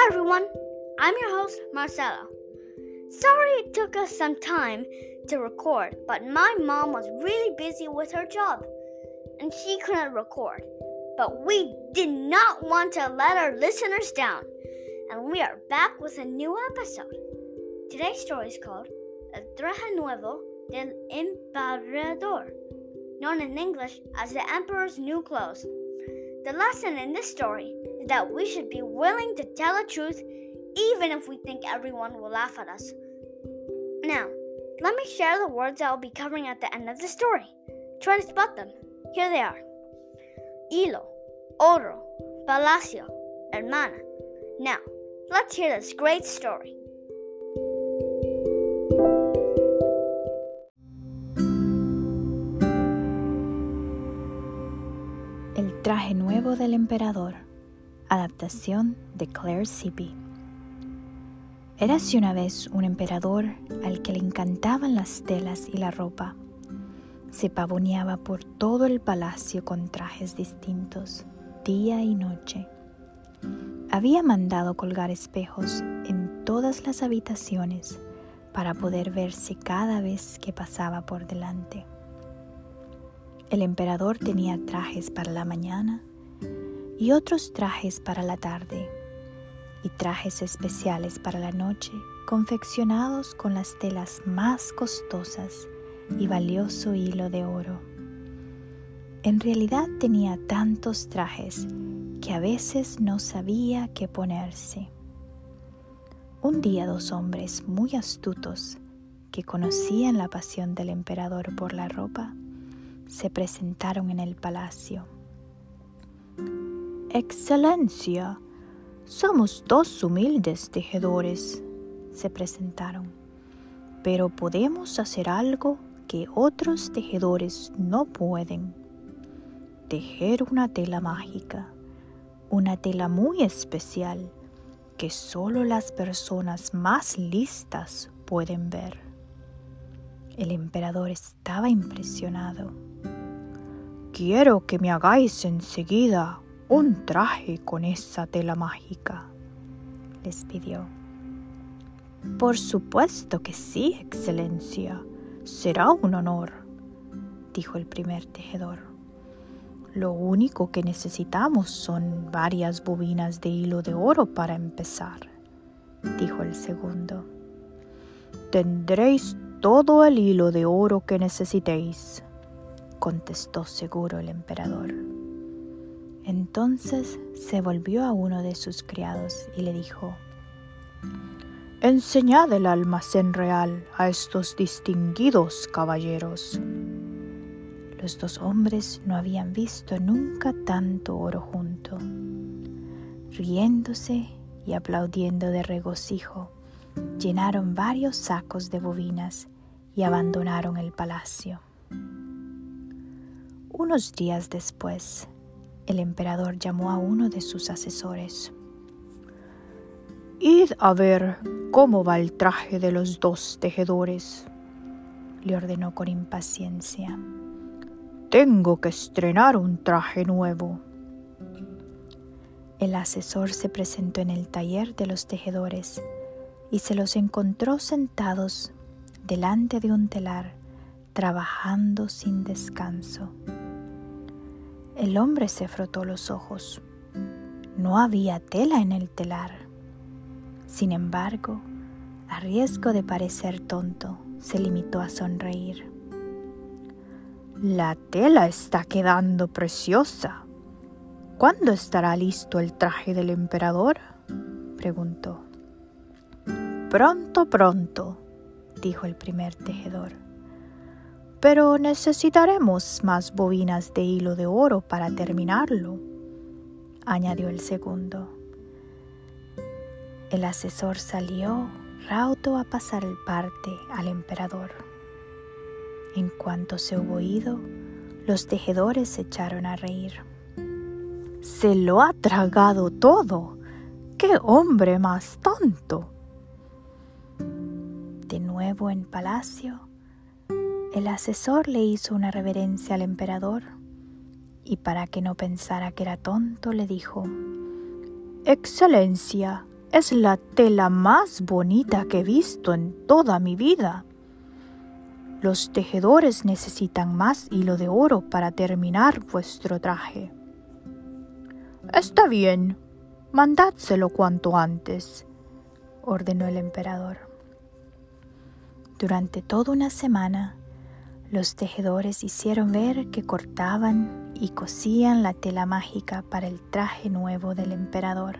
Hi everyone, I'm your host Marcelo. Sorry it took us some time to record, but my mom was really busy with her job and she couldn't record. But we did not want to let our listeners down, and we are back with a new episode. Today's story is called El Traje Nuevo del Emperador, known in English as the Emperor's New Clothes. The lesson in this story is that we should be willing to tell the truth even if we think everyone will laugh at us. Now, let me share the words I will be covering at the end of the story. Try to spot them. Here they are. Hilo, oro, palacio, hermana. Now, let's hear this great story. El traje nuevo del emperador. Adaptación de Claire Sippy. Érase una vez un emperador al que le encantaban las telas y la ropa. Se pavoneaba por todo el palacio con trajes distintos, día y noche. Había mandado colgar espejos en todas las habitaciones para poder verse cada vez que pasaba por delante. El emperador tenía trajes para la mañana y otros trajes para la tarde y trajes especiales para la noche confeccionados con las telas más costosas y valioso hilo de oro. En realidad tenía tantos trajes que a veces no sabía qué ponerse. Un día 2 hombres muy astutos que conocían la pasión del emperador por la ropa se presentaron en el palacio. «Excelencia, somos 2 humildes tejedores», se presentaron, «pero podemos hacer algo que otros tejedores no pueden. Tejer una tela mágica, una tela muy especial que solo las personas más listas pueden ver». El emperador estaba impresionado. «Quiero que me hagáis enseguida un traje con esa tela mágica», les pidió. «Por supuesto que sí, Excelencia, será un honor», dijo el primer tejedor. «Lo único que necesitamos son varias bobinas de hilo de oro para empezar», dijo el segundo. «Tendréis todo el hilo de oro que necesitéis», contestó seguro el emperador. Entonces se volvió a uno de sus criados y le dijo: «Enseñad el almacén real a estos distinguidos caballeros». Los 2 hombres no habían visto nunca tanto oro junto. Riéndose y aplaudiendo de regocijo, llenaron varios sacos de bobinas y abandonaron el palacio. Unos días después, el emperador llamó a uno de sus asesores. «Id a ver cómo va el traje de los 2 tejedores», le ordenó con impaciencia. «Tengo que estrenar un traje nuevo». El asesor se presentó en el taller de los tejedores y se los encontró sentados delante de un telar, trabajando sin descanso. El hombre se frotó los ojos. No había tela en el telar. Sin embargo, a riesgo de parecer tonto, se limitó a sonreír. «La tela está quedando preciosa. ¿Cuándo estará listo el traje del emperador?», preguntó. «Pronto, pronto», dijo el primer tejedor. «Pero necesitaremos más bobinas de hilo de oro para terminarlo», añadió el segundo. El asesor salió raudo a pasar el parte al emperador. En cuanto se hubo ido, los tejedores se echaron a reír. «Se lo ha tragado todo. ¡Qué hombre más tonto!». De nuevo en palacio, el asesor le hizo una reverencia al emperador y para que no pensara que era tonto le dijo: «Excelencia, Es la tela más bonita que he visto en toda mi vida. Los tejedores necesitan más hilo de oro para terminar vuestro traje. Está bien, mandádselo cuanto antes, ordenó el emperador. Durante toda una semana, los tejedores hicieron ver que cortaban y cosían la tela mágica para el traje nuevo del emperador.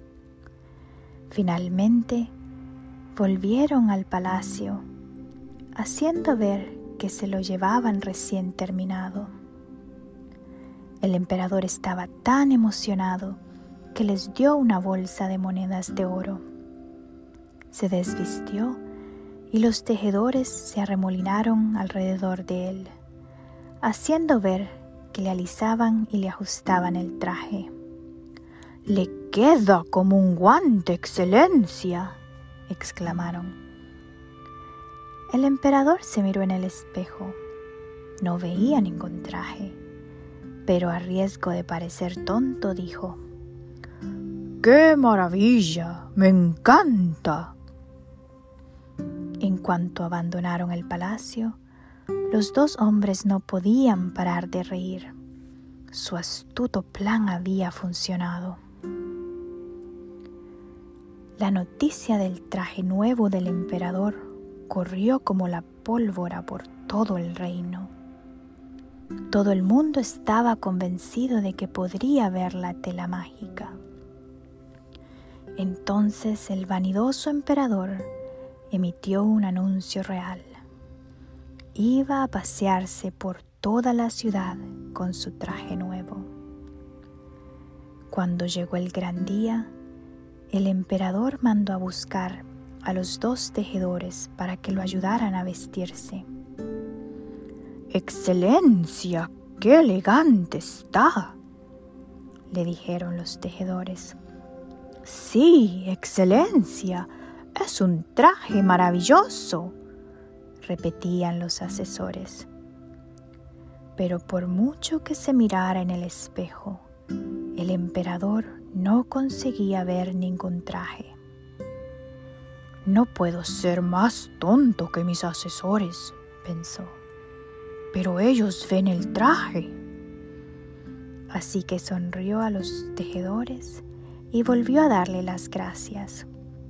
Finalmente, volvieron al palacio, haciendo ver que se lo llevaban recién terminado. El emperador estaba tan emocionado que les dio una bolsa de monedas de oro. Se desvistió y los tejedores se arremolinaron alrededor de él, haciendo ver que le alisaban y le ajustaban el traje. «Le queda como un guante, excelencia», exclamaron. El emperador se miró en el espejo. No veía ningún traje, pero a riesgo de parecer tonto dijo: «¡Qué maravilla! ¡Me encanta!». En cuanto abandonaron el palacio, los dos hombres no podían parar de reír. Su astuto plan había funcionado. La noticia del traje nuevo del emperador corrió como la pólvora por todo el reino. Todo el mundo estaba convencido de que podría ver la tela mágica. Entonces el vanidoso emperador emitió un anuncio real. Iba a pasearse por toda la ciudad con su traje nuevo. Cuando llegó el gran día, el emperador mandó a buscar a los dos tejedores para que lo ayudaran a vestirse. «¡Excelencia! ¡Qué elegante está!», le dijeron los tejedores. «Sí, excelencia, es un traje maravilloso», repetían los asesores. Pero por mucho que se mirara en el espejo, el emperador no conseguía ver ningún traje. «No puedo ser más tonto que mis asesores», pensó, «pero ellos ven el traje». Así que sonrió a los tejedores y volvió a darle las gracias.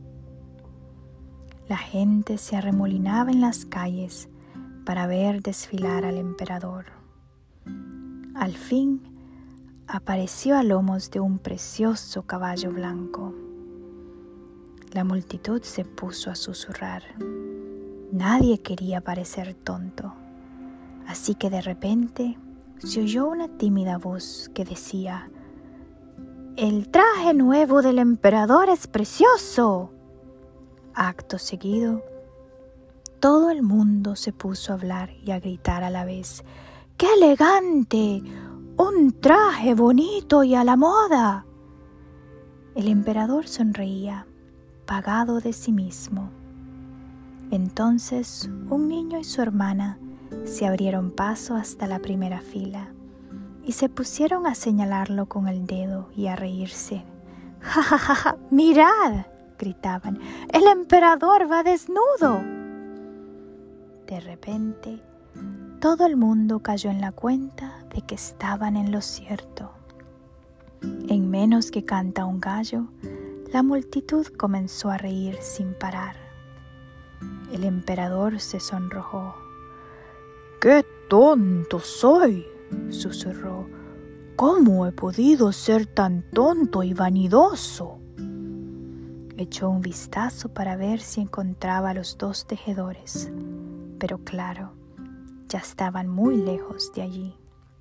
La gente se arremolinaba en las calles para ver desfilar al emperador. Al fin, apareció a lomos de un precioso caballo blanco. La multitud se puso a susurrar. Nadie quería parecer tonto, así que de repente se oyó una tímida voz que decía: «El traje nuevo del emperador es precioso». Acto seguido, todo el mundo se puso a hablar y a gritar a la vez: «¡Qué elegante! ¡Un traje bonito y a la moda!». El emperador sonreía, pagado de sí mismo. Entonces un niño y su hermana se abrieron paso hasta la primera fila y se pusieron a señalarlo con el dedo y a reírse. «¡Ja, ja, ja, ja! ¡Mirad!», gritaban, «el emperador va desnudo». De repente, todo el mundo cayó en la cuenta de que estaban en lo cierto. En menos que canta un gallo, la multitud comenzó a reír sin parar. El emperador se sonrojó. «¡Qué tonto soy!», susurró. «¿Cómo he podido ser tan tonto y vanidoso?». Echó un vistazo para ver si encontraba a los dos tejedores, pero claro, ya estaban muy lejos de allí.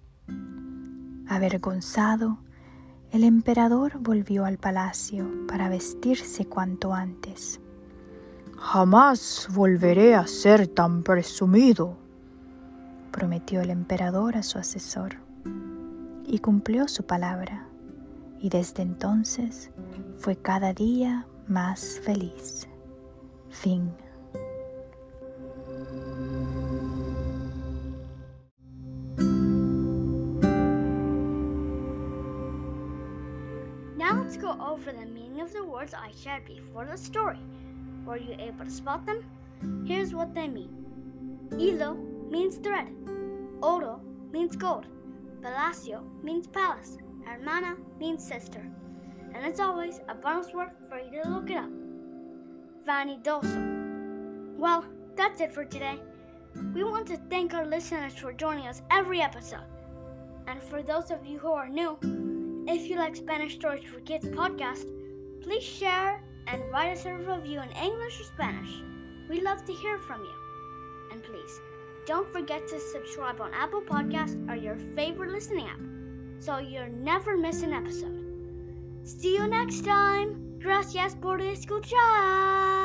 Avergonzado, el emperador volvió al palacio para vestirse cuanto antes. «Jamás volveré a ser tan presumido», prometió el emperador a su asesor, y cumplió su palabra, y desde entonces fue cada día más feliz. Fin. Now let's go over the meaning of the words I shared before the story. Were you able to spot them? Here's what they mean. Hilo means thread. Oro means gold. Palacio means palace. Hermana means sister. And as always, a bonus word for you to look it up. Vanidoso. Well, that's it for today. We want to thank our listeners for joining us every episode. And for those of you who are new, if you like Spanish Stories for Kids podcast, please share and write us a review in English or Spanish. We'd love to hear from you. And please, don't forget to subscribe on Apple Podcasts or your favorite listening app, so you'll never miss an episode. See you next time. Gracias por escuchar.